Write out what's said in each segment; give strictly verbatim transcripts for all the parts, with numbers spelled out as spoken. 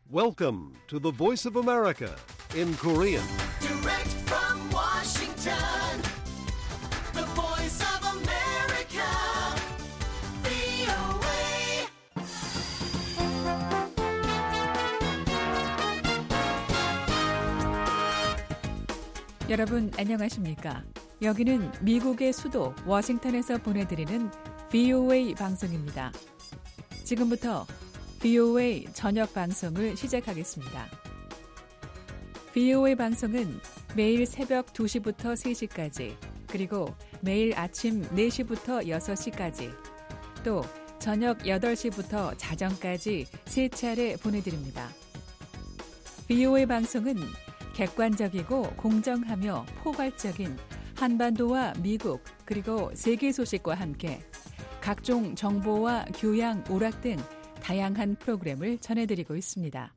Welcome to the Voice of America in Korean. Direct from Washington, the Voice of America, 브이오에이. 여러분 안녕하십니까? 여기는 미국의 수도 워싱턴에서 보내드리는 브이오에이 방송입니다. 지금부터 브이오에이 저녁 방송을 시작하겠습니다. 브이오에이 방송은 매일 새벽 두 시부터 세 시까지, 그리고 매일 아침 네 시부터 여섯 시까지, 또 저녁 여덟 시부터 자정까지 세 차례 보내드립니다. 브이오에이 방송은 객관적이고 공정하며 포괄적인 한반도와 미국 그리고 세계 소식과 함께 각종 정보와 교양, 오락 등 다양한 프로그램을 전해드리고 있습니다.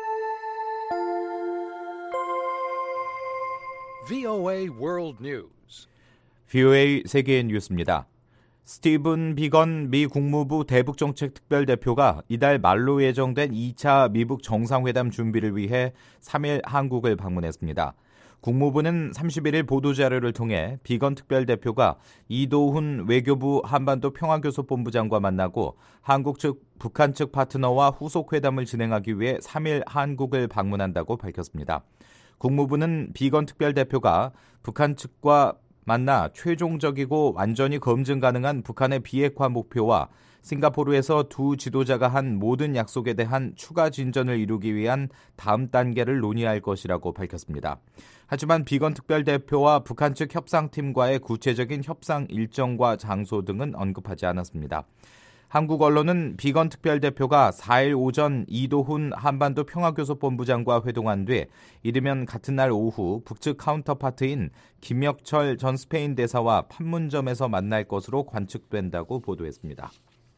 브이오에이 World News. 브이오에이 세계 뉴스입니다. 스티븐 비건 미 국무부 대북정책 특별대표가 이달 말로 예정된 이 차 미북 정상회담 준비를 위해 삼 일 한국을 방문했습니다. 국무부는 삼십일 일 보도자료를 통해 비건 특별대표가 이도훈 외교부 한반도 평화교섭본부장과 만나고 한국 측, 북한 측 파트너와 후속회담을 진행하기 위해 삼 일 한국을 방문한다고 밝혔습니다. 국무부는 비건 특별대표가 북한 측과 만나 최종적이고 완전히 검증 가능한 북한의 비핵화 목표와 싱가포르에서 두 지도자가 한 모든 약속에 대한 추가 진전을 이루기 위한 다음 단계를 논의할 것이라고 밝혔습니다. 하지만 비건 특별대표와 북한 측 협상팀과의 구체적인 협상 일정과 장소 등은 언급하지 않았습니다. 한국 언론은 비건 특별대표가 사 일 오전 이도훈 한반도 평화교섭본부장과 회동한 뒤 이르면 같은 날 오후 북측 카운터파트인 김혁철 전 스페인 대사와 판문점에서 만날 것으로 관측된다고 보도했습니다.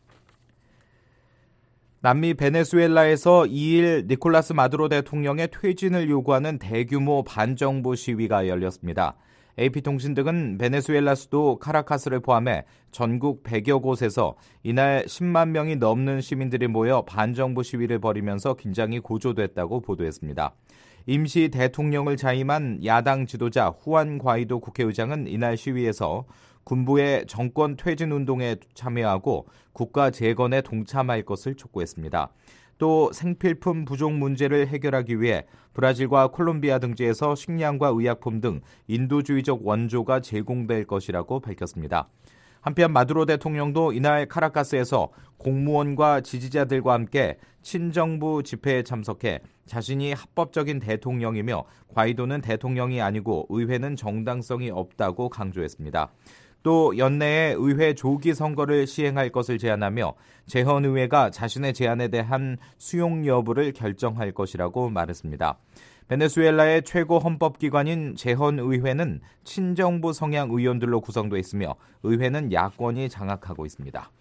남미 베네수엘라에서 이 일 니콜라스 마두로 대통령의 퇴진을 요구하는 대규모 반정부 시위가 열렸습니다. 에이피통신 등은 베네수엘라 수도 카라카스를 포함해 전국 백여 곳에서 이날 십만 명이 넘는 시민들이 모여 반정부 시위를 벌이면서 긴장이 고조됐다고 보도했습니다. 임시 대통령을 자임한 야당 지도자 후안 과이도 국회의장은 이날 시위에서 군부의 정권 퇴진 운동에 참여하고 국가 재건에 동참할 것을 촉구했습니다. 또 생필품 부족 문제를 해결하기 위해 브라질과 콜롬비아 등지에서 식량과 의약품 등 인도주의적 원조가 제공될 것이라고 밝혔습니다. 한편 마두로 대통령도 이날 카라카스에서 공무원과 지지자들과 함께 친정부 집회에 참석해 자신이 합법적인 대통령이며 과이도는 대통령이 아니고 의회는 정당성이 없다고 강조했습니다. 또 연내에 의회 조기 선거를 시행할 것을 제안하며 재헌의회가 자신의 제안에 대한 수용 여부를 결정할 것이라고 말했습니다. 베네수엘라의 최고 헌법기관인 재헌의회는 친정부 성향 의원들로 구성되어 있으며 의회는 야권이 장악하고 있습니다.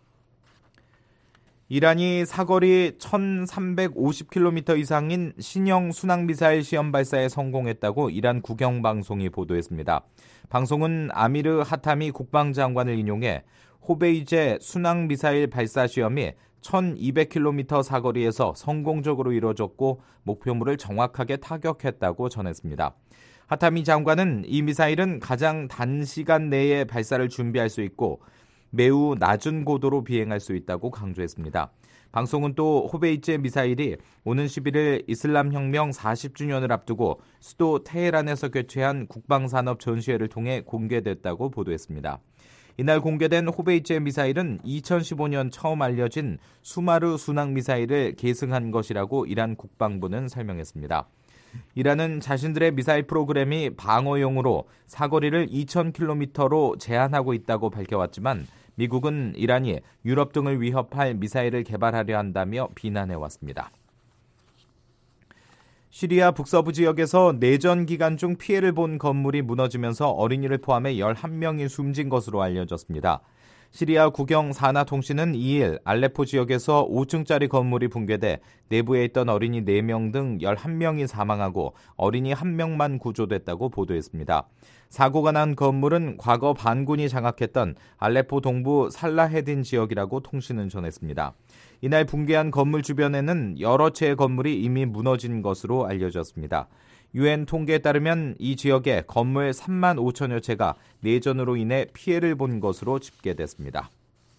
이란이 사거리 천삼백오십 킬로미터 이상인 신형 순항미사일 시험 발사에 성공했다고 이란 국영방송이 보도했습니다. 방송은 아미르 하타미 국방장관을 인용해 호베이제 순항미사일 발사 시험이 천이백 킬로미터 사거리에서 성공적으로 이루어졌고 목표물을 정확하게 타격했다고 전했습니다. 하타미 장관은 이 미사일은 가장 단시간 내에 발사를 준비할 수 있고 매우 낮은 고도로 비행할 수 있다고 강조했습니다. 방송은 또 호베이제 미사일이 오는 십일 일 이슬람혁명 사십 주년을 앞두고 수도 테헤란에서 개최한 국방산업 전시회를 통해 공개됐다고 보도했습니다. 이날 공개된 호베이제 미사일은 이천십오 년 처음 알려진 수마르 순항미사일을 계승한 것이라고 이란 국방부는 설명했습니다. 이란은 자신들의 미사일 프로그램이 방어용으로 사거리를 이천 킬로미터로 제한하고 있다고 밝혀왔지만 미국은 이란이 유럽 등을 위협할 미사일을 개발하려 한다며 비난해왔습니다. 시리아 북서부 지역에서 내전 기간 중 피해를 본 건물이 무너지면서 어린이를 포함해 열한 명이 숨진 것으로 알려졌습니다. 시리아 국영 사나 통신은 이 일 알레포 지역에서 오 층짜리 건물이 붕괴돼 내부에 있던 어린이 네 명 등 열한 명이 사망하고 어린이 한 명만 구조됐다고 보도했습니다. 사고가 난 건물은 과거 반군이 장악했던 알레포 동부 살라헤딘 지역이라고 통신은 전했습니다. 이날 붕괴한 건물 주변에는 여러 채의 건물이 이미 무너진 것으로 알려졌습니다. 유엔 통계에 따르면 이 지역에 건물 삼만 오천여 채가 내전으로 인해 피해를 본 것으로 집계됐습니다.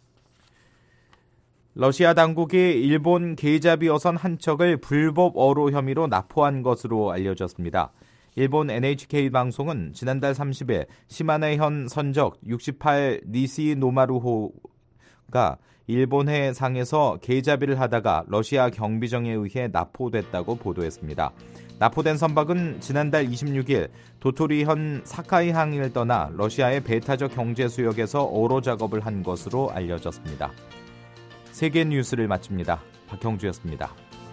러시아 당국이 일본 계잡이 어선 한 척을 불법 어로 혐의로 납포한 것으로 알려졌습니다. 일본 엔에이치케이 방송은 지난달 삼십일 시마네현 선적 육십팔 니시 노마루호가 일본 해상에서 계잡이를 하다가 러시아 경비정에 의해 납포됐다고 보도했습니다. 납포된 선박은 지난달 이십육일 도토리현 사카이항을 떠나 러시아의 배타적 경제수역에서 어로 작업을 한 것으로 알려졌습니다. 세계 뉴스를 마칩니다. 박형주였습니다.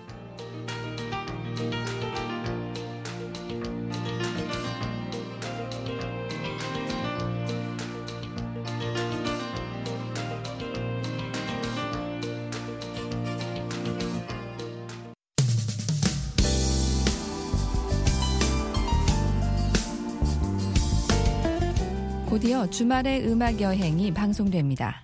곧이어 주말의 음악 여행이 방송됩니다.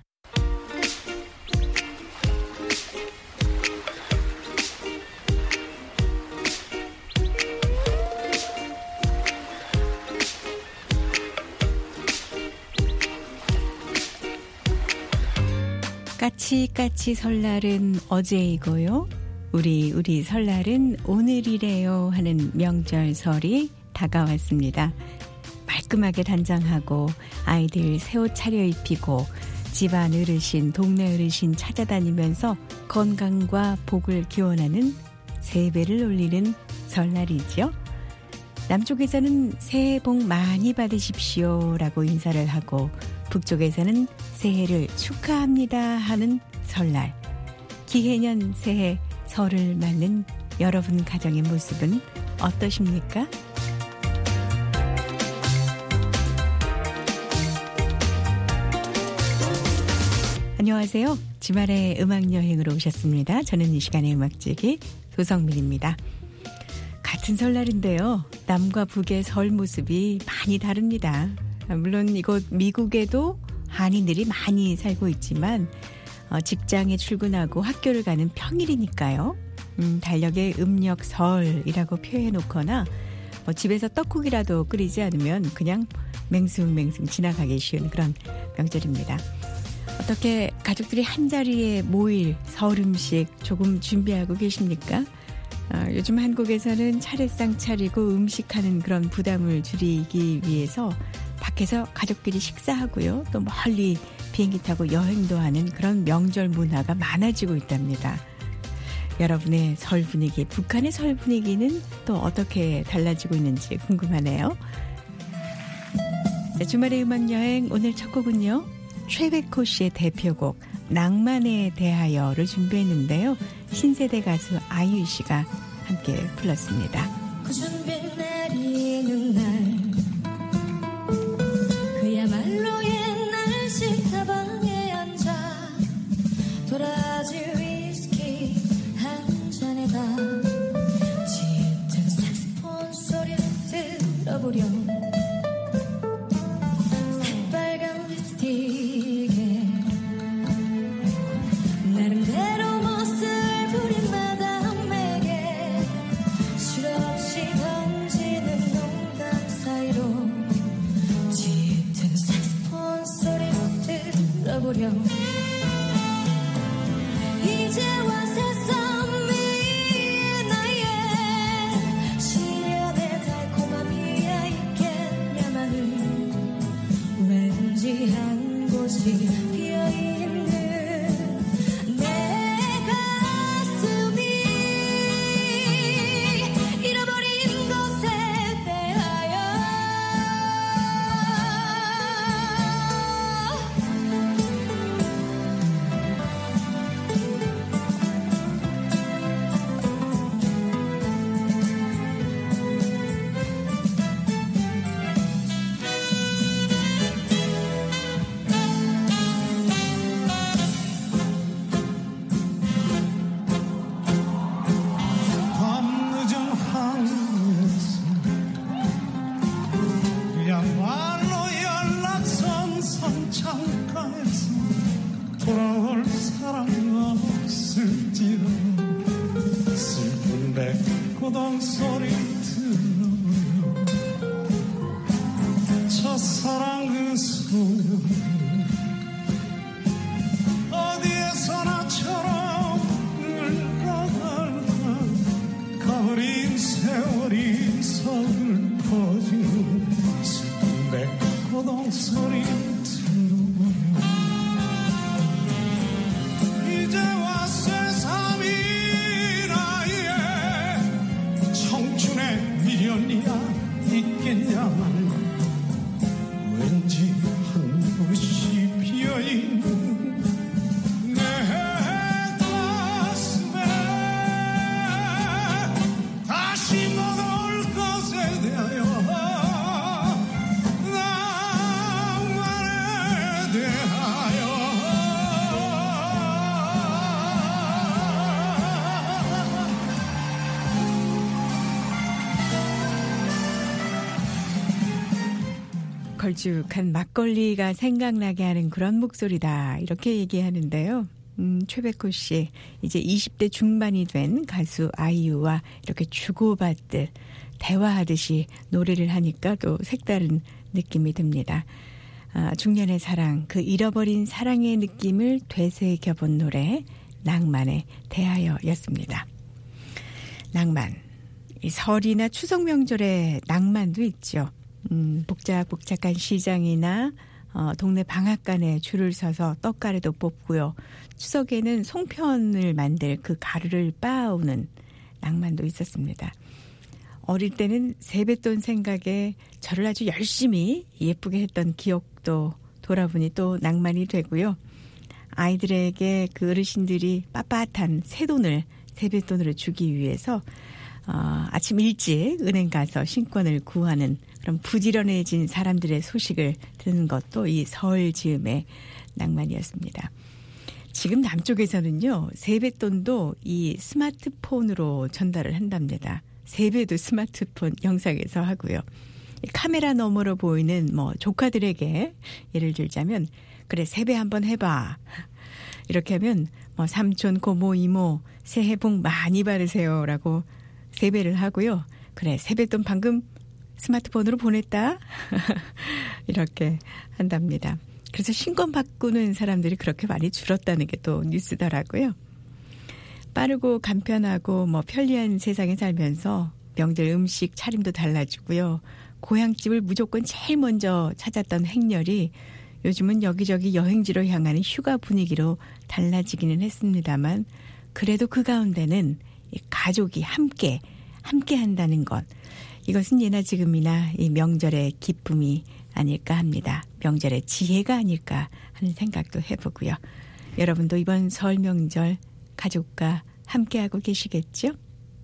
까치까치 설날은 어제이고요. 우리 우리 설날은 오늘이래요 하는 명절설이 다가왔습니다. 말끔하게 단장하고 아이들 새 옷 차려입히고 집안 어르신, 동네 어르신 찾아다니면서 건강과 복을 기원하는 세배를 올리는 설날이죠. 남쪽에서는 새해 복 많이 받으십시오 라고 인사를 하고 북쪽에서는 새해를 축하합니다 하는 설날. 기해년 새해 설을 맞는 여러분 가정의 모습은 어떠십니까? 안녕하세요. 주말의 음악여행으로 오셨습니다. 저는 이 시간의 음악지기 조성민입니다. 같은 설날인데요. 남과 북의 설 모습이 많이 다릅니다. 물론 이곳 미국에도 한인들이 많이 살고 있지만 어, 직장에 출근하고 학교를 가는 평일이니까요. 음, 달력에 음력설이라고 표해놓거나 뭐 집에서 떡국이라도 끓이지 않으면 그냥 맹숭맹숭 지나가기 쉬운 그런 명절입니다. 어떻게 가족들이 한자리에 모일 설 음식 조금 준비하고 계십니까? 어, 요즘 한국에서는 차례상 차리고 음식하는 그런 부담을 줄이기 위해서 밖에서 가족끼리 식사하고요. 또 멀리 비행기 타고 여행도 하는 그런 명절 문화가 많아지고 있답니다. 여러분의 설 분위기, 북한의 설 분위기는 또 어떻게 달라지고 있는지 궁금하네요. 네, 주말의 음악여행 오늘 첫 곡은요. 최백호 씨의 대표곡 낭만에 대하여를 준비했는데요. 신세대 가수 아이유 씨가 함께 불렀습니다. 구준빛 내리는 날 그야말로 옛날식 다방에 앉아 도라지 위스키 한 잔에다 짙은 색소폰 소리를 들어보렴 새빨간 립스틱에 나름대로 멋을 부린 마담에게 실없이 던지는 농담 사이로 짙은 색소폰 소리를 들어보렴 이제와 새삼 위에 고동 소리 들어보려 첫사랑 그 소녀 어디에서나처럼 흘러갈까 가버린 세월이 서글퍼지는 슬픈 고동 소리 들어보려 이제와 새삼이 나의 청춘의 미련이야 있겠냐만 왠지 한 곳이 비어있는 내 가슴에 다시 못 올 것에 대하여 낭만에 대하여 걸쭉한 막걸리가 생각나게 하는 그런 목소리다 이렇게 얘기하는데요. 음, 최백호 씨 이제 이십 대 중반이 된 가수 아이유와 이렇게 주고받듯 대화하듯이 노래를 하니까 또 색다른 느낌이 듭니다. 아, 중년의 사랑, 그 잃어버린 사랑의 느낌을 되새겨본 노래 낭만에 대하여였습니다. 낭만, 이 설이나 추석 명절에 낭만도 있죠. 음, 복작복작한 시장이나 어, 동네 방앗간에 줄을 서서 떡가루도 뽑고요. 추석에는 송편을 만들 그 가루를 빻아오는 낭만도 있었습니다. 어릴 때는 세뱃돈 생각에 저를 아주 열심히 예쁘게 했던 기억도 돌아보니 또 낭만이 되고요. 아이들에게 그 어르신들이 빳빳한 새돈을 세뱃돈으로 주기 위해서 어, 아침 일찍 은행 가서 신권을 구하는 그런 부지런해진 사람들의 소식을 듣는 것도 이 설 즈음의 낭만이었습니다. 지금 남쪽에서는요, 세뱃돈도 이 스마트폰으로 전달을 한답니다. 세배도 스마트폰 영상에서 하고요. 카메라 너머로 보이는 뭐 조카들에게 예를 들자면, 그래 세배 한번 해봐. 이렇게 하면 뭐 삼촌, 고모, 이모 새해 복 많이 받으세요라고 세배를 하고요. 그래 세뱃돈 방금 스마트폰으로 보냈다. 이렇게 한답니다. 그래서 신권 바꾸는 사람들이 그렇게 많이 줄었다는 게 또 뉴스더라고요. 빠르고 간편하고 뭐 편리한 세상에 살면서 명절 음식 차림도 달라지고요. 고향집을 무조건 제일 먼저 찾았던 행렬이 요즘은 여기저기 여행지로 향하는 휴가 분위기로 달라지기는 했습니다만 그래도 그 가운데는 가족이 함께 함께 한다는 것, 이것은 예나 지금이나 이 명절의 기쁨이 아닐까 합니다. 명절의 지혜가 아닐까 하는 생각도 해보고요. 여러분도 이번 설 명절 가족과 함께하고 계시겠죠?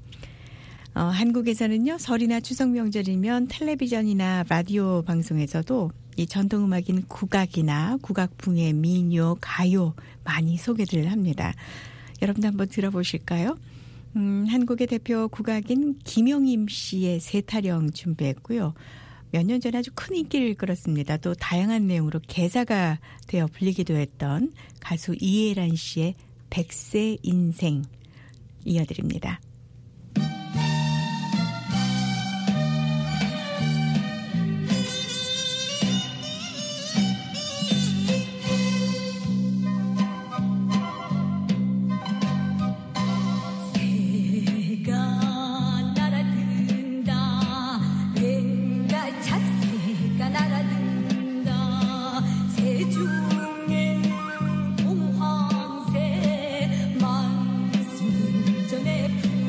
어, 한국에서는요, 설이나 추석 명절이면 텔레비전이나 라디오 방송에서도 이 전통음악인 국악이나 국악풍의 민요, 가요 많이 소개를 합니다. 여러분도 한번 들어보실까요? 음, 한국의 대표 국악인 김영임 씨의 세타령 준비했고요. 몇 년 전에 아주 큰 인기를 끌었습니다. 또 다양한 내용으로 개사가 되어 불리기도 했던 가수 이혜란 씨의 백세 인생 이어드립니다. 만 전에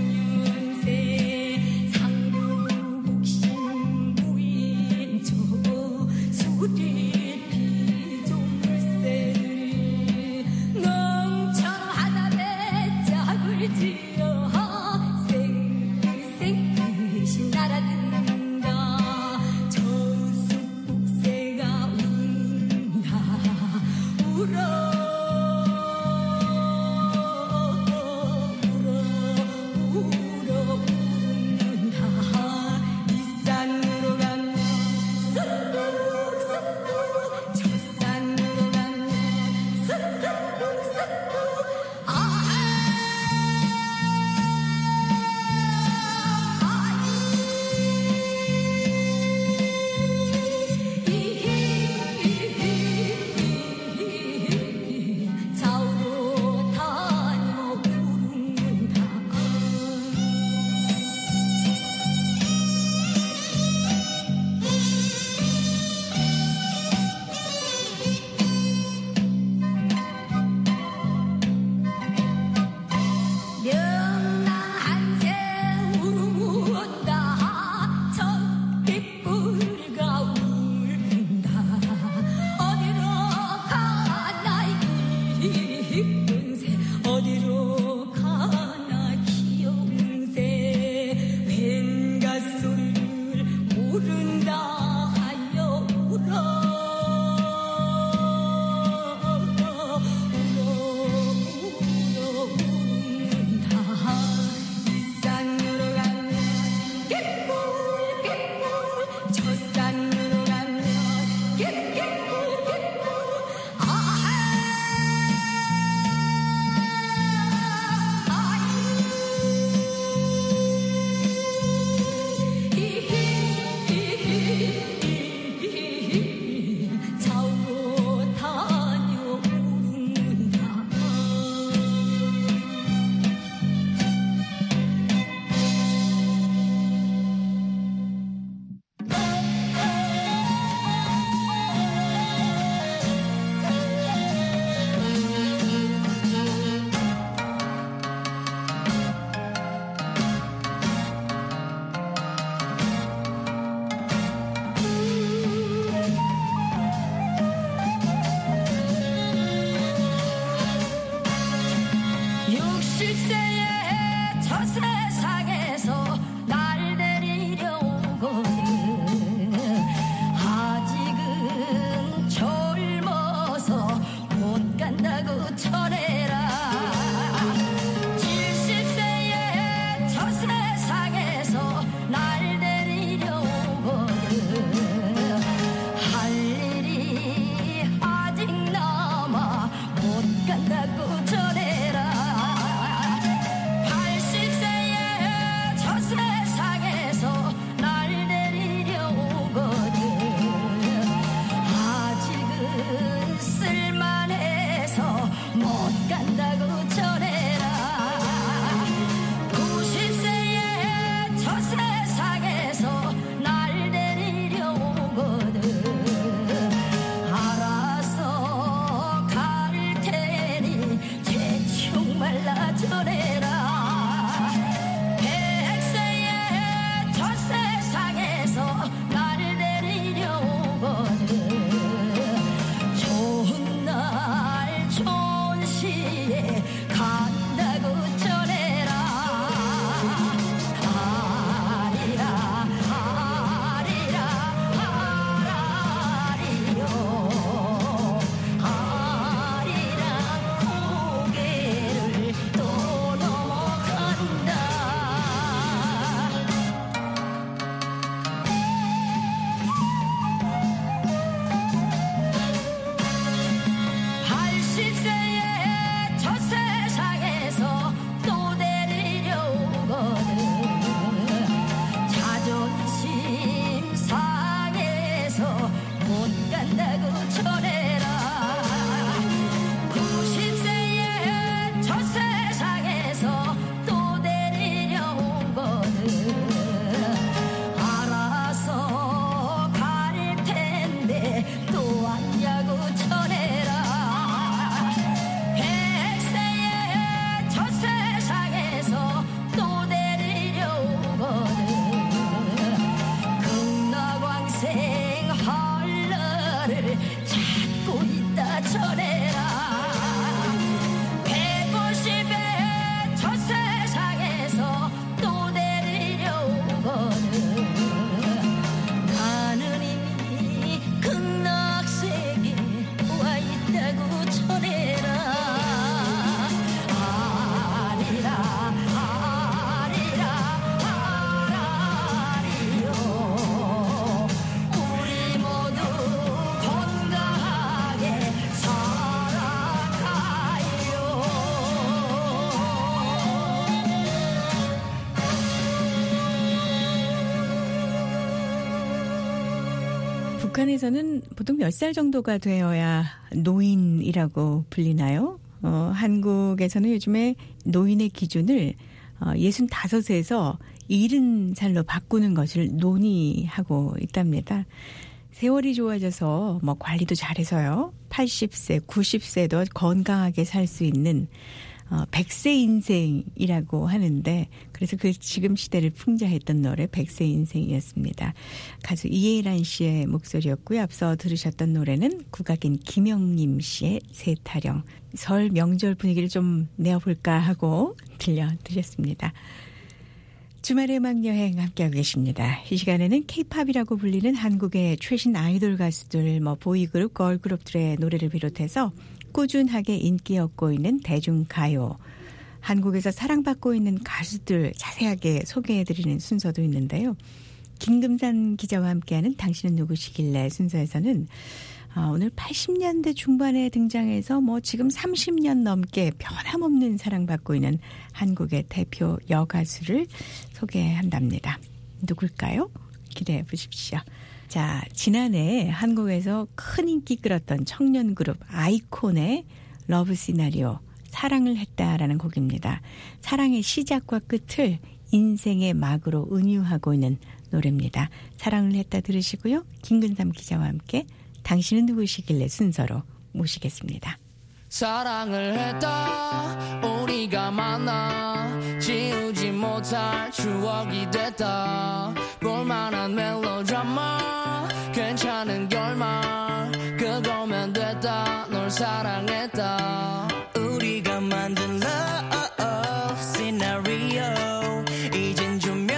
북한에서는 보통 몇 살 정도가 되어야 노인이라고 불리나요? 어, 한국에서는 요즘에 노인의 기준을 어, 예순다섯에서 일흔 살로 바꾸는 것을 논의하고 있답니다. 세월이 좋아져서 뭐 관리도 잘해서요. 팔십 세, 구십 세도 건강하게 살 수 있는 어, 백 세 인생이라고 하는데 그래서 그 지금 시대를 풍자했던 노래 백 세 인생이었습니다. 가수 이혜란 씨의 목소리였고요. 앞서 들으셨던 노래는 국악인 김영림 씨의 세타령. 설 명절 분위기를 좀 내어볼까 하고 들려드렸습니다. 주말의 음악여행 함께하고 계십니다. 이 시간에는 K-팝이라고 불리는 한국의 최신 아이돌 가수들, 뭐 보이그룹, 걸그룹들의 노래를 비롯해서 꾸준하게 인기 얻고 있는 대중가요, 한국에서 사랑받고 있는 가수들 자세하게 소개해드리는 순서도 있는데요. 김금산 기자와 함께하는 당신은 누구시길래 순서에서는 오늘 팔십 년대 중반에 등장해서 뭐 지금 삼십 년 넘게 변함없는 사랑받고 있는 한국의 대표 여가수를 소개한답니다. 누굴까요? 기대해 보십시오. 자, 지난해 한국에서 큰 인기 끌었던 청년 그룹 아이콘의 러브 시나리오 사랑을 했다라는 곡입니다. 사랑의 시작과 끝을 인생의 막으로 은유하고 있는 노래입니다. 사랑을 했다 들으시고요. 김근삼 기자와 함께 당신은 누구시길래 순서로 모시겠습니다. 사랑을 했다 우리가 만나 지우지 못할 추억이 됐다 볼만한 멜로드라마 괜찮은 결말 그거면 됐다 널 사랑했다 우리가 만든 love scenario 이젠 조명이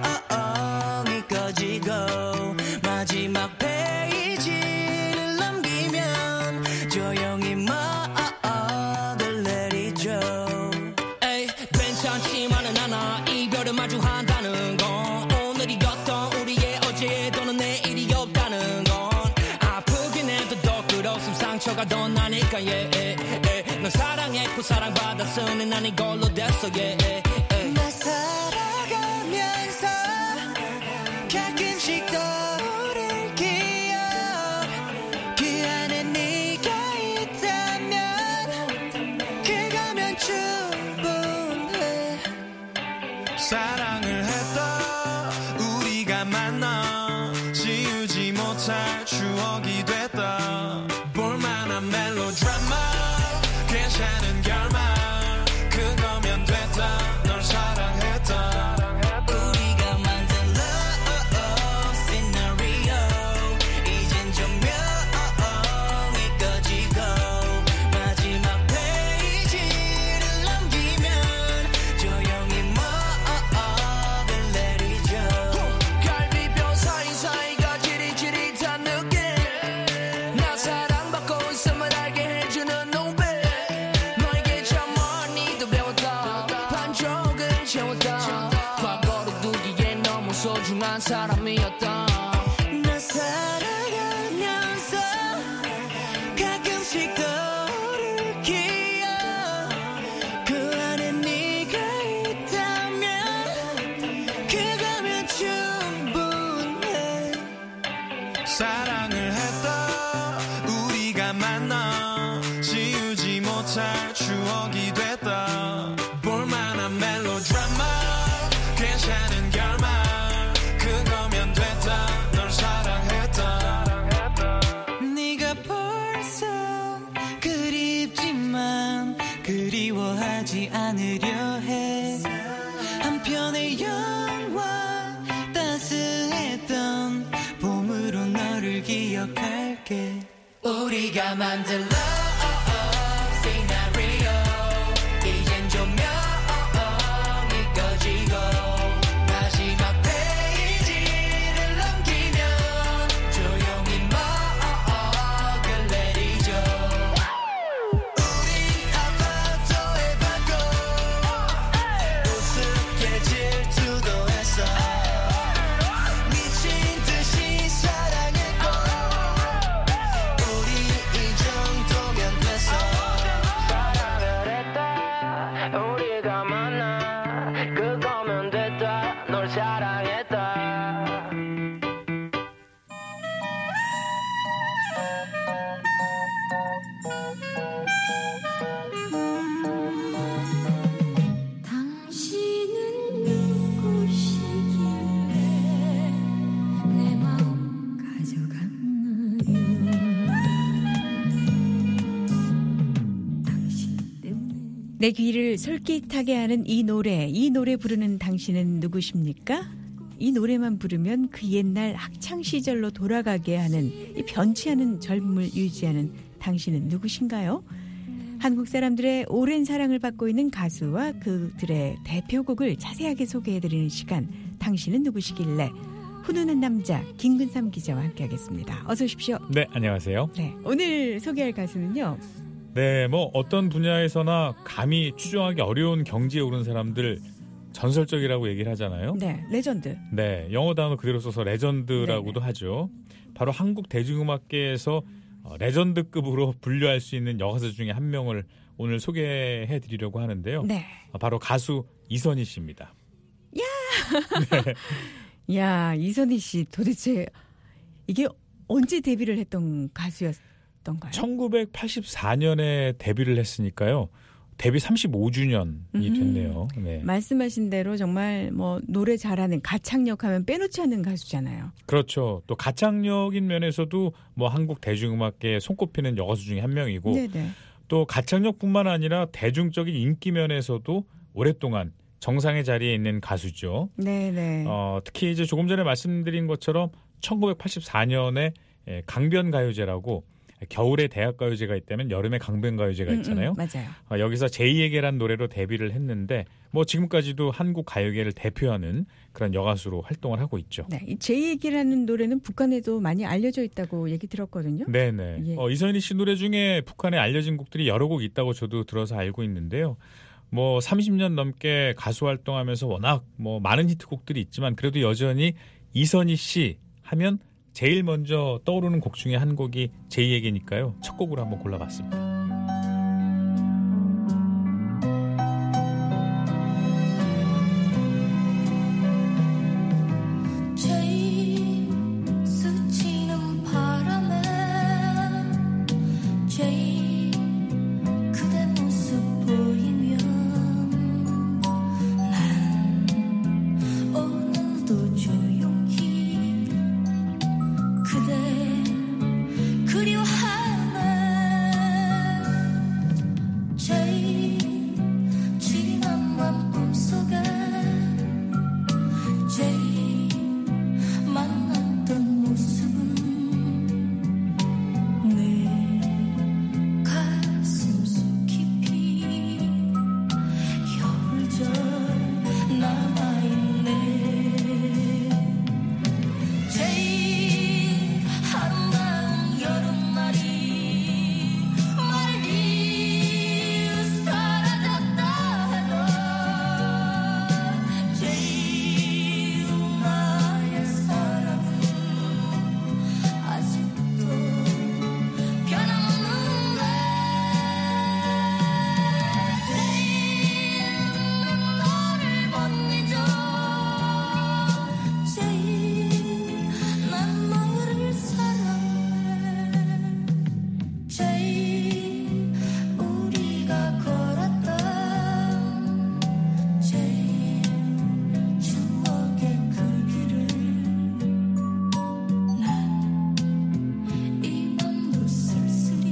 꺼지고 마지막 페이지를 넘기면 조용히 막을 내리죠 에이 괜찮지만은 않아 이별을 마주한다는 건 오늘이었던 우리의 어제 또는 내일이 없다는 건 아프긴 해도 더 끌었음 상처가 더 나니까 yeah, yeah, yeah. 널 사랑했고 사랑받았으니 난 이걸로 됐어 yeah, yeah, yeah. 날 살아가면서 가끔씩 떠오를 기억 그 안에 네가 있다면 그거면 충분해 사랑을 했다 우리가 만나 지우지 못할 추억이 됐다 볼만한 멜로드라마 괜찮은 결말 그거면 됐다 널 사랑했다 우리가 만든 love scenario 이젠 조명이 꺼지고 마지막 페이지를 넘기면 조용히 막을 내리죠 갈비뼈 사이사이가 지릿지릿한 느낌 나 사랑받고 있음을 알게 해주는 눈빛 너에게 참 많이도 배웠다 반쪽은 채웠다 과거를 두기에 너무 소중한 사람이었다 나 살아가면서 가끔씩 떠오를 기억 그 안에 네가 있다면 그거면 충분해 사랑을 했다 우리가 만나 지우지 못할 추억이 됐다 볼만한 멜로드라마 괜찮은 결말 그거면 됐다 널 사랑했다 네가 벌써 그립지만 그리워하지 않으려 해 한편의 영화 따스했던 봄으로 너를 기억할게 우리가 만든 love scenario 이젠 조명이 꺼지고 마지막 페이지를 넘기면 조용히 막을 내리죠 우리 아파트의 balcony 우습게 질투도 했어 미친 듯이 사랑했고 우리 이 정도면 됐어 사랑을 했다 우리가 만나 그거면 됐다 널 사랑했다 내 귀를 솔깃하게 하는 이 노래, 이 노래 부르는 당신은 누구십니까? 이 노래만 부르면 그 옛날 학창시절로 돌아가게 하는 이 변치 않은 젊음을 유지하는 당신은 누구신가요? 한국 사람들의 오랜 사랑을 받고 있는 가수와 그들의 대표곡을 자세하게 소개해드리는 시간, 당신은 누구시길래? 훈훈한 남자 김근삼 기자와 함께하겠습니다. 어서 오십시오. 네, 안녕하세요. 네, 오늘 소개할 가수는요. 네, 뭐 어떤 분야에서나 감히 추정하기 어려운 경지에 오른 사람들 전설적이라고 얘기를 하잖아요. 네, 레전드. 네, 영어 단어 그대로 써서 레전드라고도 네네. 하죠. 바로 한국 대중음악계에서 레전드급으로 분류할 수 있는 여가수 중에 한 명을 오늘 소개해드리려고 하는데요. 네. 바로 가수 이선희 씨입니다. 네. 야, 이선희 씨 도대체 이게 언제 데뷔를 했던 가수였던가요? 천구백팔십사 년에 데뷔를 했으니까요. 데뷔 삼십오 주년이 됐네요. 네. 말씀하신 대로 정말 뭐 노래 잘하는 가창력 하면 빼놓지 않는 가수잖아요. 그렇죠. 또 가창력인 면에서도 뭐 한국 대중음악계에 손꼽히는 여가수 중에 한 명이고 네네. 또 가창력뿐만 아니라 대중적인 인기 면에서도 오랫동안 정상의 자리에 있는 가수죠. 네네. 어, 특히 이제 조금 전에 말씀드린 것처럼 천구백팔십사 년에 강변가요제라고 겨울에 대학가요제가 있다면 여름에 강변가요제가 있잖아요. 음, 음, 맞아요. 어, 여기서 제이에게란 노래로 데뷔를 했는데 뭐 지금까지도 한국 가요계를 대표하는 그런 여가수로 활동을 하고 있죠. 네, 이 제이에게라는 노래는 북한에도 많이 알려져 있다고 얘기 들었거든요. 네네. 예. 어, 이선희 씨 노래 중에 북한에 알려진 곡들이 여러 곡 있다고 저도 들어서 알고 있는데요. 뭐 삼십 년 넘게 가수 활동하면서 워낙 뭐 많은 히트곡들이 있지만 그래도 여전히 이선희 씨 하면 제일 먼저 떠오르는 곡 중에 한 곡이 제이에게니까요. 첫 곡으로 한번 골라봤습니다. 제이 스치는 바람에 제이 그대 모습 보이면 난 오늘도 조용히 그대 그리워하네 제이 지난 밤 꿈속에 제이 만났던 모습은 내 가슴 속 깊이 겨울절 남아있네 제일 아름다운 여름날이 멀리 사라졌다 해도 제일 나의 사랑은 아직도 변함없는데 제일 너를 못 잊어 제일 난 너를 사랑해 제일 우리가 걸었던 제일 추억의 그 길을 난 이 밤도 쓸쓸히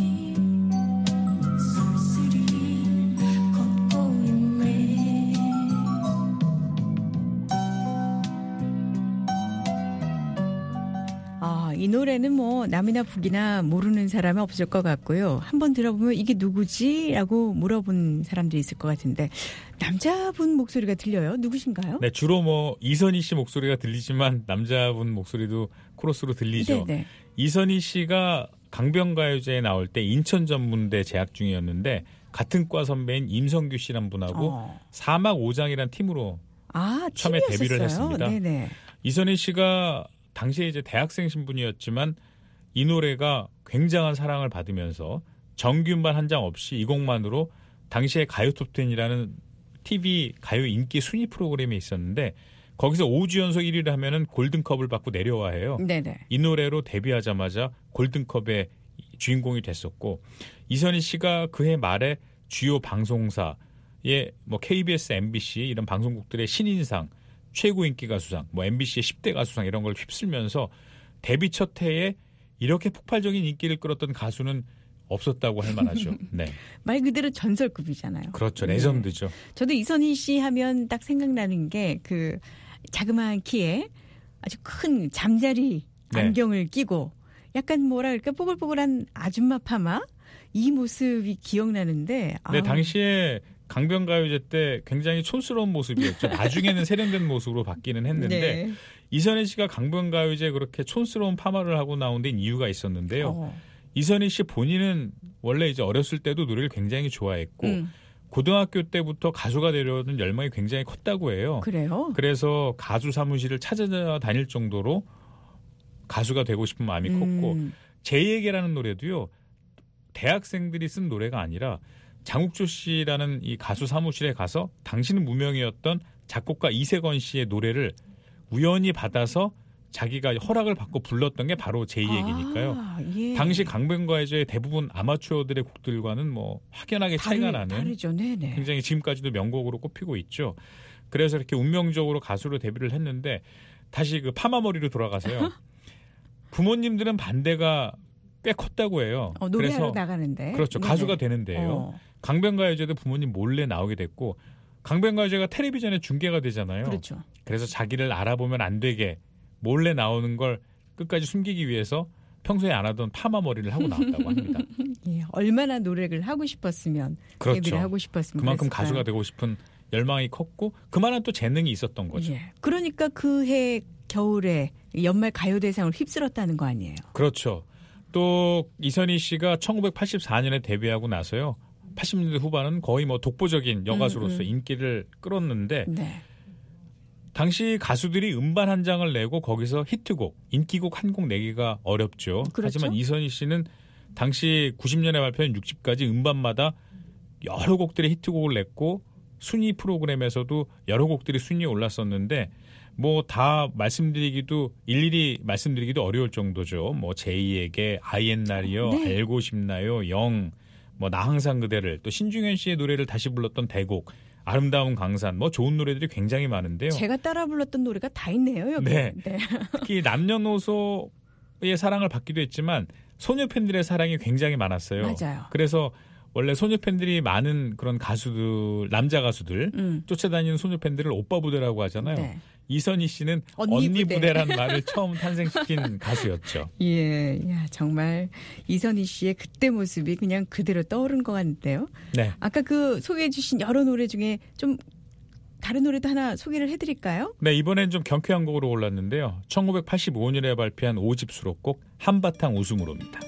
쓸쓸히 걷고 있네 아, 이 노래는 뭐 남이나 북이나 모르는 사람은 없을 것 같고요. 한번 들어보면 이게 누구지? 라고 물어본 사람도 있을 것 같은데 남자분 목소리가 들려요? 누구신가요? 네, 주로 뭐 이선희 씨 목소리가 들리지만 남자분 목소리도 코러스로 들리죠. 네네. 이선희 씨가 강변가요제에 나올 때 인천전문대 재학 중이었는데 같은 과 선배인 임성규 씨란 분하고 어. 사막 오장이란 팀으로 아, 처음에 팀이었었어요? 데뷔를 했습니다. 네네. 이선희 씨가 당시에 이제 대학생 신분이었지만 이 노래가 굉장한 사랑을 받으면서 정규음반 한 장 없이 이 곡만으로 당시에 가요 톱텐이라는 티비 가요 인기 순위 프로그램이 있었는데 거기서 오 주 연속 일 위를 하면은 골든컵을 받고 내려와 해요. 네네. 이 노래로 데뷔하자마자 골든컵의 주인공이 됐었고 이선희 씨가 그해 말에 주요 방송사의 뭐 케이비에스, 엠비씨 이런 방송국들의 신인상, 최고 인기 가수상, 뭐 엠비씨의 십 대 가수상 이런 걸 휩쓸면서 데뷔 첫 해에 이렇게 폭발적인 인기를 끌었던 가수는 없었다고 할 만하죠. 네. 말 그대로 전설급이잖아요. 그렇죠. 네. 레전드죠. 저도 이선희 씨 하면 딱 생각나는 게 그 자그마한 키에 아주 큰 잠자리 네. 안경을 끼고 약간 뭐라 그럴까 뽀글뽀글한 아줌마 파마 이 모습이 기억나는데 네, 아우, 당시에 강변가요제 때 굉장히 촌스러운 모습이었죠. 나중에는 세련된 모습으로 바뀌는 했는데 네. 이선희 씨가 강변가요제 그렇게 촌스러운 파마를 하고 나온 데는 이유가 있었는데요. 어. 이선희 씨 본인은 원래 이제 어렸을 때도 노래를 굉장히 좋아했고 음, 고등학교 때부터 가수가 되려는 열망이 굉장히 컸다고 해요. 그래요? 그래서 가수 사무실을 찾아다닐 정도로 가수가 되고 싶은 마음이 컸고 음, 제이에게라는 노래도요. 대학생들이 쓴 노래가 아니라 장욱조 씨라는 이 가수 사무실에 가서 당시는 무명이었던 작곡가 이세건 씨의 노래를 우연히 받아서 자기가 허락을 받고 불렀던 게 바로 제이에게니까요. 아, 예. 당시 강변가요제의 대부분 아마추어들의 곡들과는 뭐 확연하게 차이가 다르, 나는 다르죠. 네네. 굉장히 지금까지도 명곡으로 꼽히고 있죠. 그래서 이렇게 운명적으로 가수로 데뷔를 했는데 다시 그 파마머리로 돌아가서요. 부모님들은 반대가 꽤 컸다고 해요. 어, 노래하러 그래서 나가는데. 그렇죠. 네네. 가수가 되는데요. 어, 강변가요제도 부모님 몰래 나오게 됐고 강변가요제가 텔레비전에 중계가 되잖아요. 그렇죠. 그래서 자기를 알아보면 안 되게 몰래 나오는 걸 끝까지 숨기기 위해서 평소에 안 하던 파마 머리를 하고 나왔다고 합니다. 예, 얼마나 노래를 하고 싶었으면 그렇죠. 데뷔를 하고 싶었으면 그만큼 그랬을까요? 가수가 되고 싶은 열망이 컸고 그만한 또 재능이 있었던 거죠. 예. 그러니까 그해 겨울에 연말 가요대상을 휩쓸었다는 거 아니에요? 그렇죠. 또 이선희 씨가 천구백팔십사 년에 데뷔하고 나서요. 팔십 년대 후반은 거의 뭐 독보적인 여가수로서 음, 음. 인기를 끌었는데 네. 당시 가수들이 음반 한 장을 내고 거기서 히트곡, 인기곡 한 곡 내기가 어렵죠. 그렇죠. 하지만 이선희 씨는 당시 구십 년에 발표한 육 집까지 음반마다 여러 곡들의 히트곡을 냈고 순위 프로그램에서도 여러 곡들이 순위에 올랐었는데 뭐 다 말씀드리기도 일일이 말씀드리기도 어려울 정도죠. 뭐 제이에게 아이엔날이요, 네. 알고 싶나요, 영, 뭐 나 항상 그대를 또 신중현 씨의 노래를 다시 불렀던 대곡, 아름다운 강산, 뭐 좋은 노래들이 굉장히 많은데요. 제가 따라 불렀던 노래가 다 있네요, 여기. 네. 특히 남녀노소의 사랑을 받기도 했지만 소녀 팬들의 사랑이 굉장히 많았어요. 맞아요. 그래서 원래 소녀 팬들이 많은 그런 가수들, 남자 가수들 음. 쫓아다니는 소녀 팬들을 오빠 부대라고 하잖아요. 네. 이선희 씨는 언니 언니, 부대. 부대라는 말을 처음 탄생시킨 가수였죠. 예, 야, 정말 이선희 씨의 그때 모습이 그냥 그대로 떠오른 것 같은데요. 네. 아까 그 소개해 주신 여러 노래 중에 좀 다른 노래도 하나 소개를 해드릴까요? 네, 이번엔 좀 경쾌한 곡으로 골랐는데요. 천구백팔십오 년에 발표한 오 집 수록곡 한바탕 웃음으로입니다.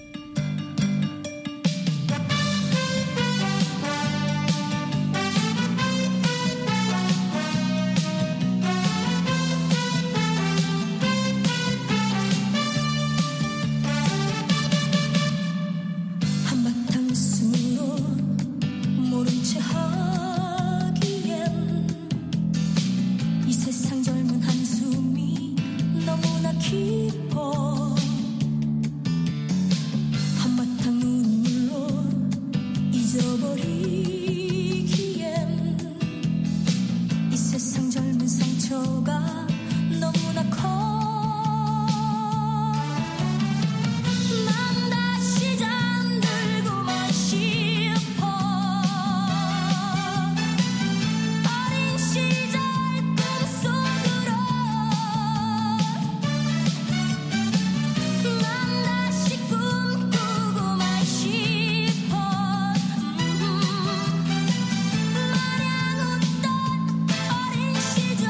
한바탕 웃음으로 모른 채 하기엔 이 세상 젊은 한숨이 너무나 깊어 한바탕 눈물로 잊어버리기엔 이 세상 젊은 상처가 너무나 커 난 다시 잠들고만 싶어 어린 시절 꿈속으로 난 다시 꿈꾸고만 싶어 마냥 웃던 어린 시절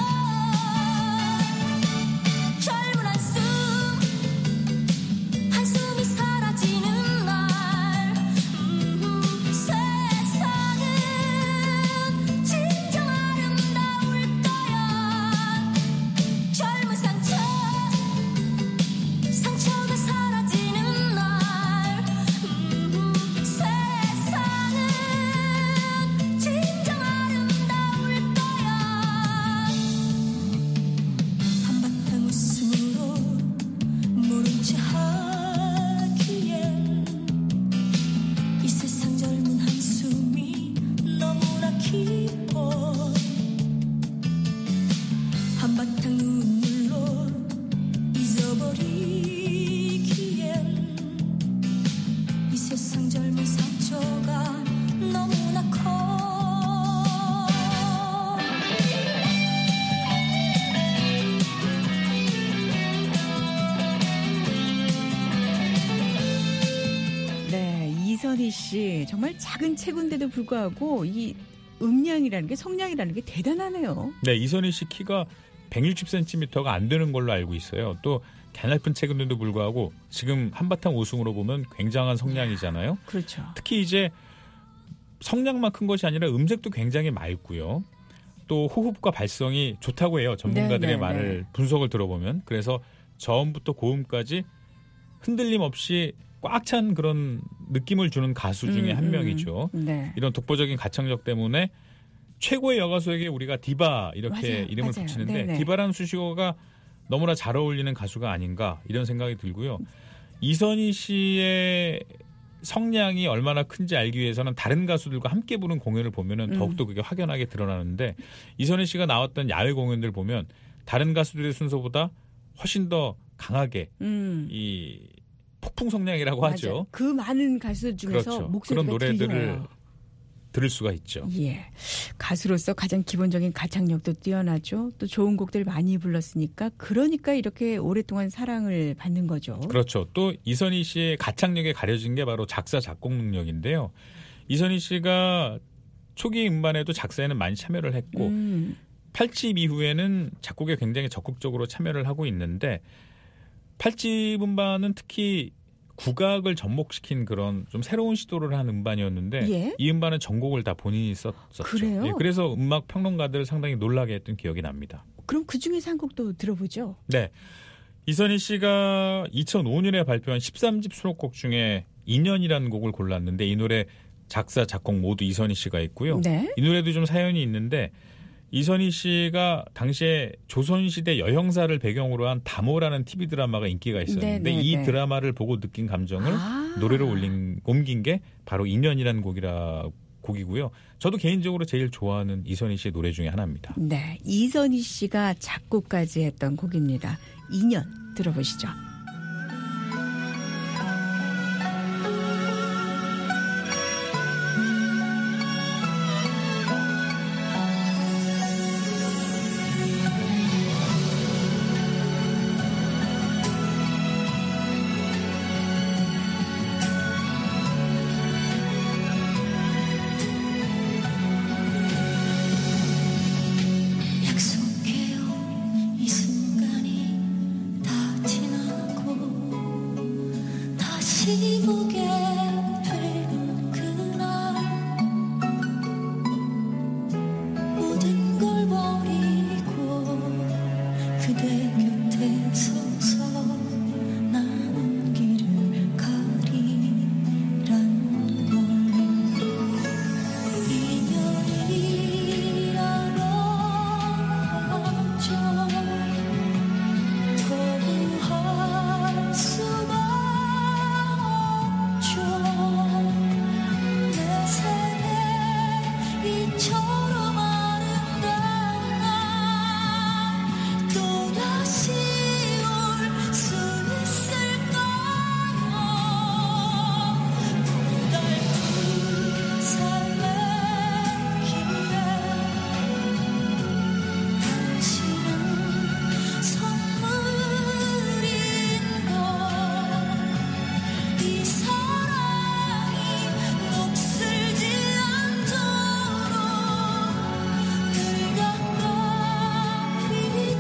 젊은 한숨 한숨이 사라지는 날 음, 세상은 진정 아름다울 거야 젊은 상처 상처가 사라지는 날 음, 세상은 진정 아름다울 거야 한바탕 웃음으로 모른 채 하기엔 이 세상 젊은 한숨이 너무나 깊어 한바탕 눈물로 잊어버리기엔 이 세상 젊은 이선희 씨 정말 작은 체구인데도 불구하고 이 음량이라는 게 성량이라는 게 대단하네요. 네, 이선희 씨 키가 백육십 센티미터가 안 되는 걸로 알고 있어요. 또 가냘픈 체구인데도 불구하고 지금 한바탕 우승으로 보면 굉장한 성량이잖아요. 그렇죠. 특히 이제 성량만 큰 것이 아니라 음색도 굉장히 맑고요. 또 호흡과 발성이 좋다고 해요. 전문가들의 네네네. 말을 분석을 들어보면. 그래서 저음부터 고음까지 흔들림 없이 꽉 찬 그런 느낌을 주는 가수 중에 음, 한 음. 명이죠. 네. 이런 독보적인 가창력 때문에 최고의 여가수에게 우리가 디바 이렇게 맞아요, 이름을 맞아요. 붙이는데 네네. 디바라는 수식어가 너무나 잘 어울리는 가수가 아닌가 이런 생각이 들고요. 이선희 씨의 성량이 얼마나 큰지 알기 위해서는 다른 가수들과 함께 부른 공연을 보면은 음. 더욱더 그게 확연하게 드러나는데 이선희 씨가 나왔던 야외 공연들 보면 다른 가수들의 순서보다 훨씬 더 강하게 음. 이 폭풍 성량이라고 맞아요. 하죠. 그 많은 가수 중에서 그렇죠. 목소리가 그런 노래들을 들려요. 들을 수가 있죠. 예. 가수로서 가장 기본적인 가창력도 뛰어나죠. 또 좋은 곡들 많이 불렀으니까 그러니까 이렇게 오랫동안 사랑을 받는 거죠. 그렇죠. 또 이선희 씨의 가창력에 가려진 게 바로 작사 작곡 능력인데요. 이선희 씨가 초기 음반에도 작사에는 많이 참여를 했고 음. 팔 집 이후에는 작곡에 굉장히 적극적으로 참여를 하고 있는데 팔 집 음반은 특히 국악을 접목시킨 그런 좀 새로운 시도를 한 음반이었는데 예? 이 음반은 전곡을 다 본인이 썼었죠. 그래요? 예, 그래서 음악 평론가들을 상당히 놀라게 했던 기억이 납니다. 그럼 그중에서 한 곡도 들어보죠. 네. 이선희 씨가 이천오 년에 발표한 십삼 집 수록곡 중에 인연이라는 곡을 골랐는데 이 노래 작사, 작곡 모두 이선희 씨가 있고요. 네. 이 노래도 좀 사연이 있는데 이선희 씨가 당시에 조선시대 여형사를 배경으로 한 다모라는 티비 드라마가 인기가 있었는데 네, 네, 이 네. 드라마를 보고 느낀 감정을 아. 노래로 올린, 옮긴 게 바로 인연이라는 곡이라 곡이고요. 저도 개인적으로 제일 좋아하는 이선희 씨의 노래 중에 하나입니다. 네. 이선희 씨가 작곡까지 했던 곡입니다. 인연 들어보시죠. 약속해요 이 순간이 다 지나고 다시 보게 되는 그날 모든 걸 버리고 그대 곁에 서서 남은 길을 가리란 걸 인연이라고 하죠. 거부할 수가 없죠. 내 생에 이처럼 아름다운 날 또다시 올 수 있을까요? 고달픈 삶의 길에 당신은 선물인 걸 이 사랑이 녹슬지 않도록 늘 갖다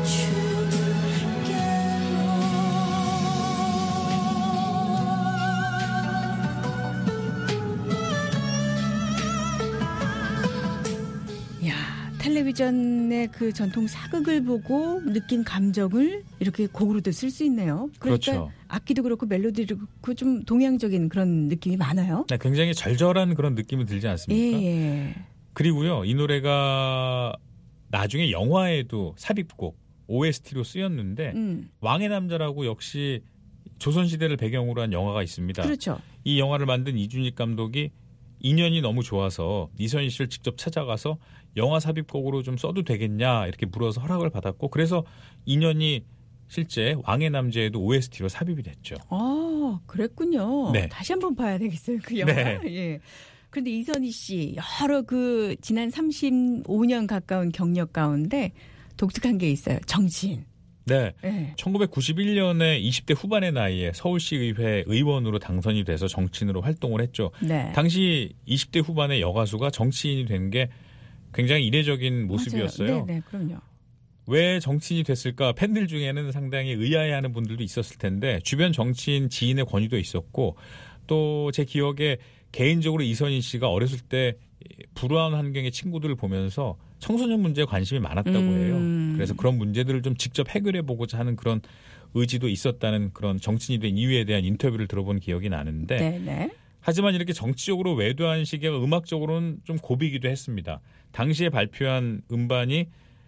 비출게요. 야, 텔레비전의 그 전통 사극을 보고 느낀 감정을 이렇게 곡으로도 쓸 수 있네요. 그러니까 그렇죠. 악기도 그렇고 멜로디도 그렇고 좀 동양적인 그런 느낌이 많아요. 네, 굉장히 절절한 그런 느낌이 들지 않습니까? 예, 예. 그리고요, 이 노래가 나중에 영화에도 삽입곡 오에스티로 쓰였는데 음, 왕의 남자라고 역시 조선시대를 배경으로 한 영화가 있습니다. 그렇죠. 이 영화를 만든 이준익 감독이 인연이 너무 좋아서 이선희 씨를 직접 찾아가서 영화 삽입곡으로 좀 써도 되겠냐 이렇게 물어서 허락을 받았고 그래서 인연이 실제 왕의 남자에도 오에스티로 삽입이 됐죠. 아, 그랬군요. 네. 다시 한번 봐야 되겠어요, 그 영화. 네. 예. 그런데 이선희 씨 여러 그 지난 삼십오 년 가까운 경력 가운데 독특한 게 있어요. 정치인. 네. 네. 천구백구십일 년에 이십 대 후반의 나이에 서울시의회 의원으로 당선이 돼서 정치인으로 활동을 했죠. 네. 당시 이십 대 후반의 여가수가 정치인이 된 게 굉장히 이례적인 모습이었어요. 네, 네, 그럼요. 왜 정치인이 됐을까? 팬들 중에는 상당히 의아해하는 분들도 있었을 텐데 주변 정치인 지인의 권유도 있었고 또 제 기억에 개인적으로 이선희 씨가 어렸을 때 불우한 환경의 친구들을 보면서 청소년 문제에 관심이 많았다고 해요. 음. 그래서 그런 문제들을 좀 직접 해결해 보고자 하는 그런 의지도 있었다는 그런 정치인이 된 이유에 대한 인터뷰를 들어본 기억이 나는데 네, 네. 하지만 이렇게 정치적으로 외도한 시기가 음악적으로는 좀 고비기도 했습니다. 당시에 발표한 음반이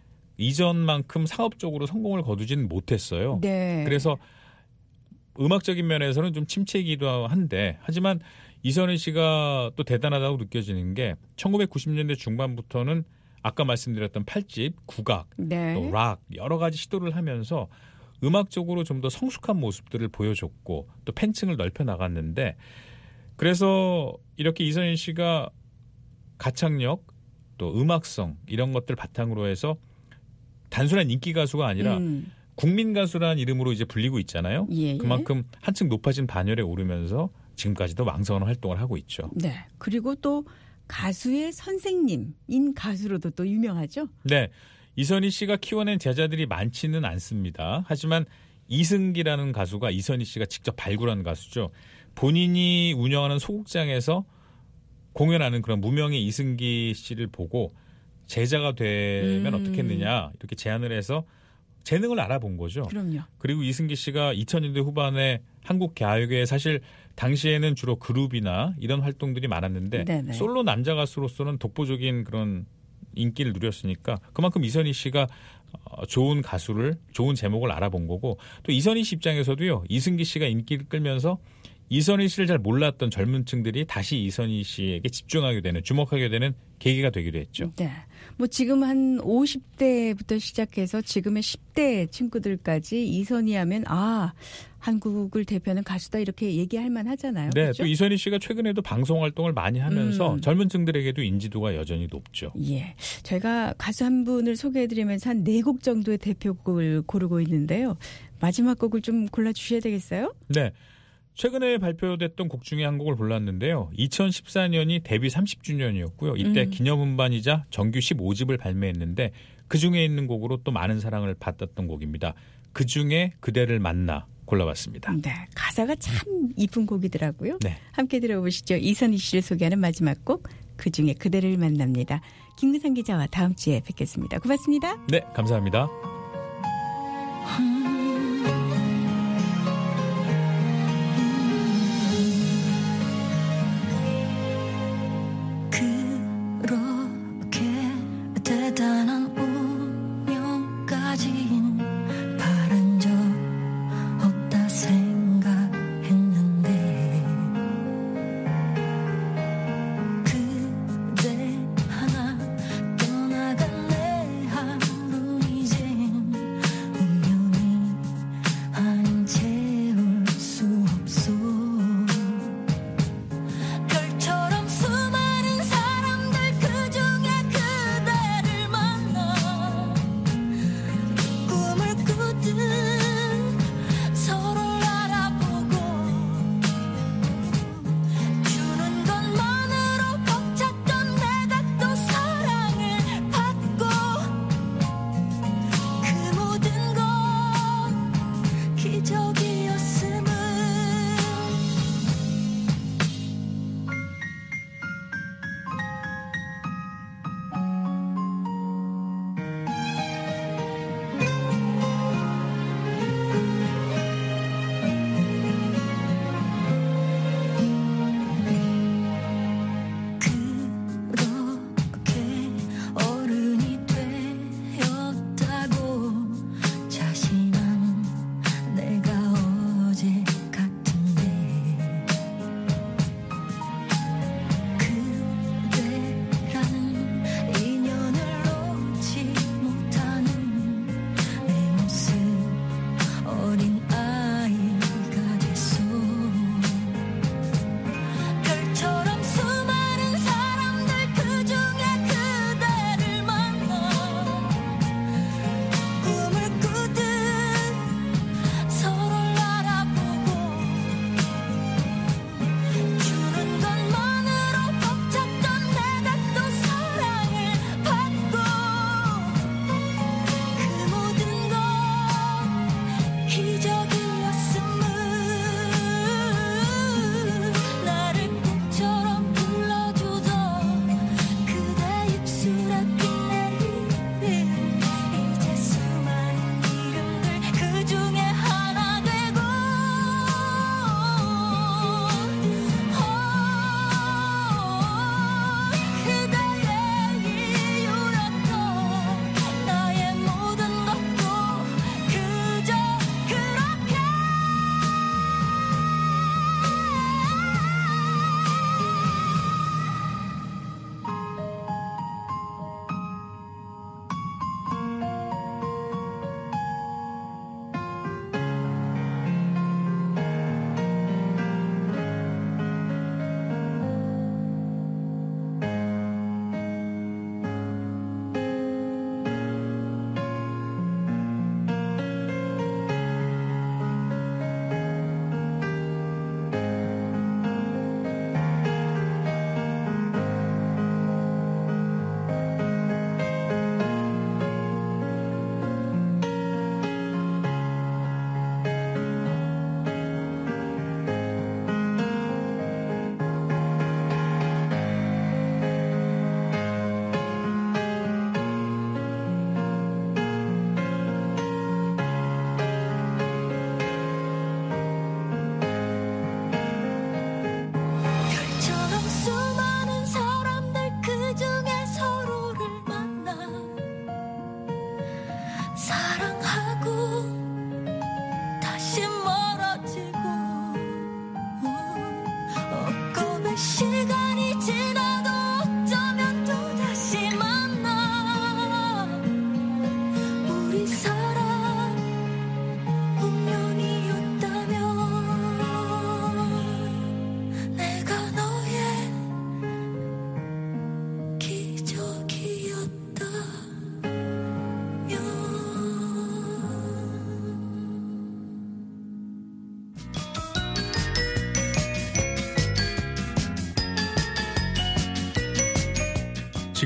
이전만큼 상업적으로 성공을 거두지는 못했어요. 네. 그래서 음악적인 면에서는 좀 침체이기도 한데 하지만 이선희 씨가 또 대단하다고 느껴지는 게 천구백구십 년대 중반부터는 아까 말씀드렸던 팔집, 국악, 네. 또 락 여러 가지 시도를 하면서 음악적으로 좀 더 성숙한 모습들을 보여줬고 또 팬층을 넓혀 나갔는데 그래서 이렇게 이선희 씨가 가창력 또 음악성 이런 것들 바탕으로 해서 단순한 인기 가수가 아니라 음. 국민 가수라는 이름으로 이제 불리고 있잖아요. 예, 예. 그만큼 한층 높아진 반열에 오르면서 지금까지도 왕성한 활동을 하고 있죠. 네. 그리고 또 가수의 선생님인 가수로도 또 유명하죠. 네. 이선희 씨가 키워낸 제자들이 많지는 않습니다. 하지만 이승기라는 가수가 이선희 씨가 직접 발굴한 가수죠. 본인이 운영하는 소극장에서 공연하는 그런 무명의 이승기 씨를 보고 제자가 되면 음. 어떻겠느냐 이렇게 제안을 해서 재능을 알아본 거죠. 그럼요. 그리고 이승기 씨가 이천 년대 후반에 한국 가요계에 사실 당시에는 주로 그룹이나 이런 활동들이 많았는데 네네. 솔로 남자 가수로서는 독보적인 그런 인기를 누렸으니까 그만큼 이선희 씨가 좋은 가수를 좋은 제목을 알아본 거고 또 이선희 씨 입장에서도요. 이승기 씨가 인기를 끌면서 이선희 씨를 잘 몰랐던 젊은 층들이 다시 이선희 씨에게 집중하게 되는 주목하게 되는 계기가 되기도 했죠. 네. 뭐 지금 한 오십 대부터 시작해서 지금의 십 대 친구들까지 이선희 하면 아 한국을 대표하는 가수다 이렇게 얘기할 만하잖아요. 네, 그렇죠? 또 이선희 씨가 최근에도 방송 활동을 많이 하면서 음. 젊은 층들에게도 인지도가 여전히 높죠. 예. 저희가 가수 한 분을 소개해드리면서 한 네 곡 정도의 대표곡을 고르고 있는데요. 마지막 곡을 좀 골라주셔야 되겠어요? 네. 최근에 발표됐던 곡 중에 한 곡을 골랐는데요. 이천십사 년이 데뷔 삼십 주년이었고요. 이때 음. 기념음반이자 정규 십오 집을 발매했는데 그중에 있는 곡으로 또 많은 사랑을 받았던 곡입니다. 그중에 그대를 만나 골라봤습니다. 네. 가사가 참 이쁜 곡이더라고요. 네. 함께 들어보시죠. 이선희 씨를 소개하는 마지막 곡 그중에 그대를 만납니다. 김근상 기자와 다음 주에 뵙겠습니다. 고맙습니다. 네, 감사합니다. 그렇게 대단한 운명까진 바란 적 없다 생각했는데 그대 하나 떠나간 내 하루는 이젠 운명이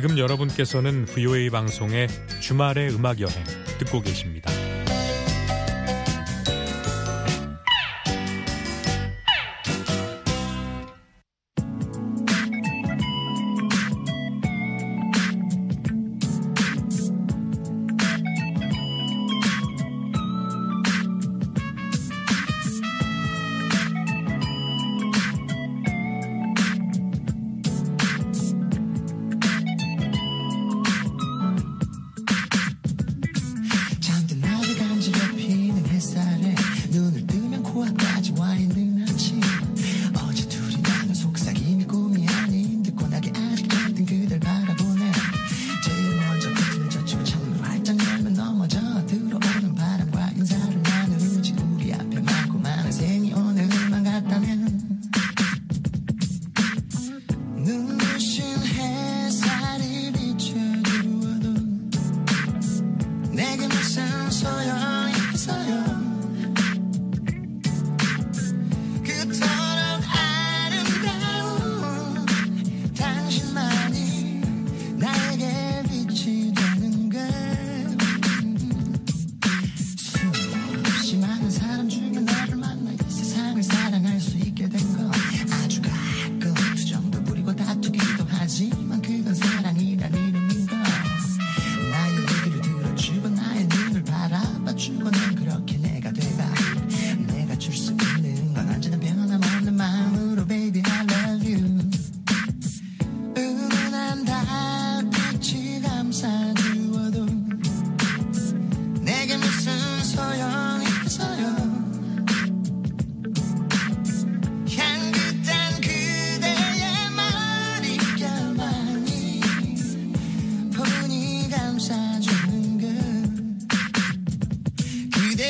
지금 여러분께서는 브이오에이 방송의 주말의 음악 여행 듣고 계십니다. 그대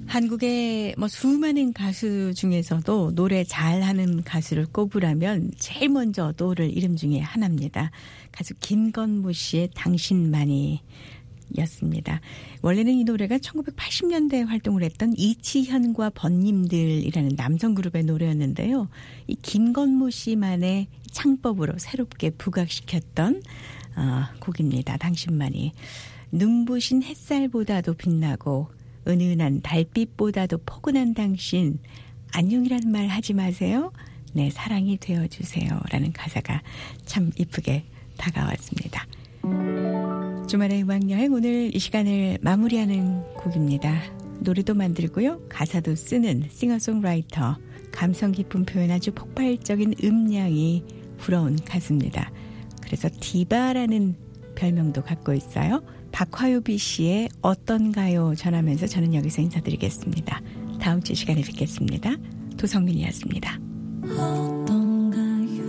한국의 뭐 수많은 가수 중에서도 노래 잘하는 가수를 꼽으라면 제일 먼저 떠오를 이름 중에 하나입니다. 가수 김건모 씨의 당신만이 였습니다. 원래는 이 노래가 천구백팔십 년대에 활동을 했던 이치현과 번님들이라는 남성 그룹의 노래였는데요. 이 김건모 씨만의 창법으로 새롭게 부각시켰던 어, 곡입니다. 당신만이. 눈부신 햇살보다도 빛나고 은은한 달빛보다도 포근한 당신, 안녕이라는 말 하지 마세요. 내 사랑이 되어주세요. 라는 가사가 참 이쁘게 다가왔습니다. 주말의 음악여행, 오늘 이 시간을 마무리하는 곡입니다. 노래도 만들고요, 가사도 쓰는 싱어송라이터, 감성 깊은 표현, 아주 폭발적인 음량이 부러운 가수입니다. 그래서 디바라는 별명도 갖고 있어요. 박화요비 씨의 어떤가요 전하면서 저는 여기서 인사드리겠습니다. 다음 주 시간에 뵙겠습니다. 도성민이었습니다. 어떤가요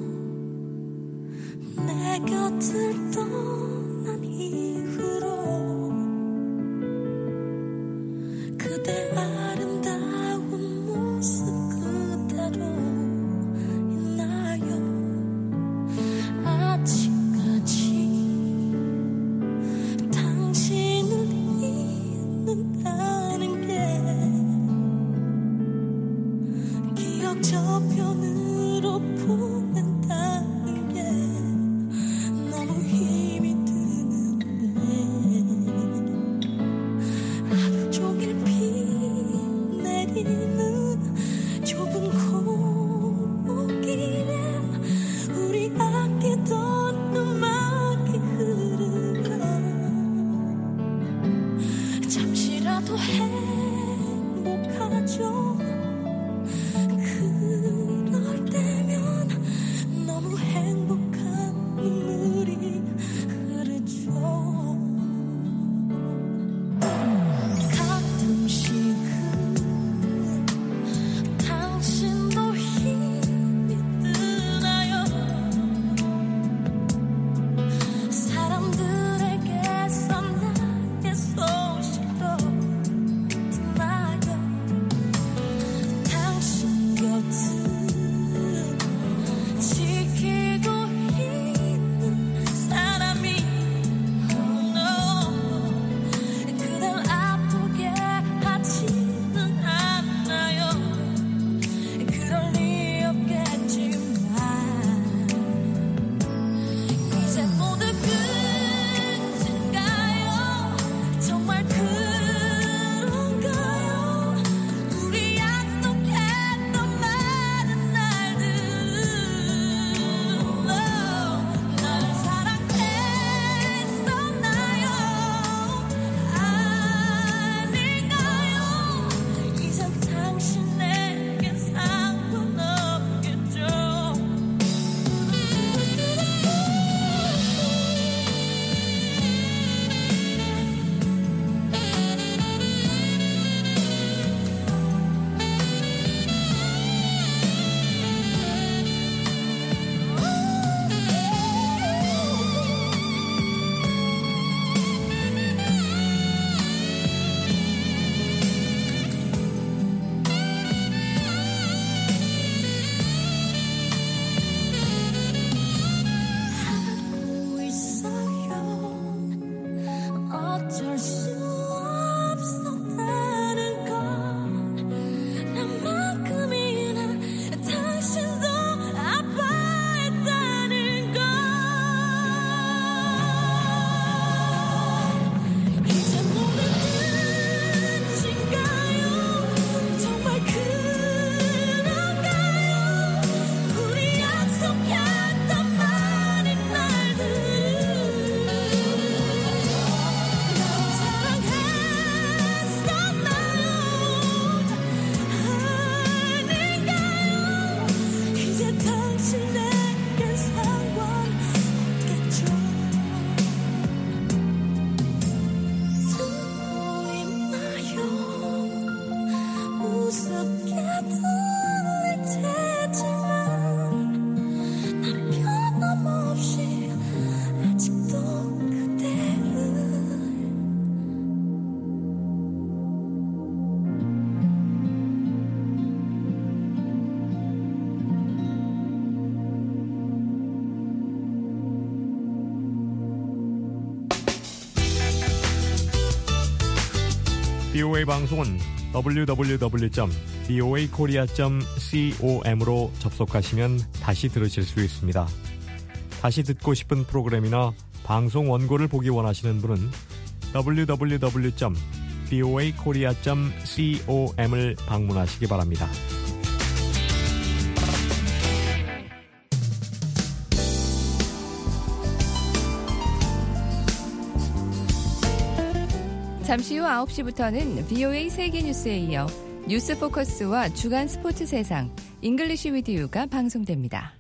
내 곁을 떠난 이후로 그대 아름다운 모습 그대로 있나요 아직까지 당신을 잊는다는 게 기억 저편으로 보낸다는 게 너무 힘이 비오에이 방송은 더블유 더블유 더블유 점 비오에이 코리아 점 com으로 접속하시면 다시 들으실 수 있습니다. 다시 듣고 싶은 프로그램이나 방송 원고를 보기 원하시는 분은 더블유 더블유 더블유 점 비오에이 코리아 점 com을 방문하시기 바랍니다. 잠시 후 아홉 시부터는 비오에이 세계뉴스에 이어 뉴스 포커스와 주간 스포츠 세상, 잉글리시 위드 유가 방송됩니다.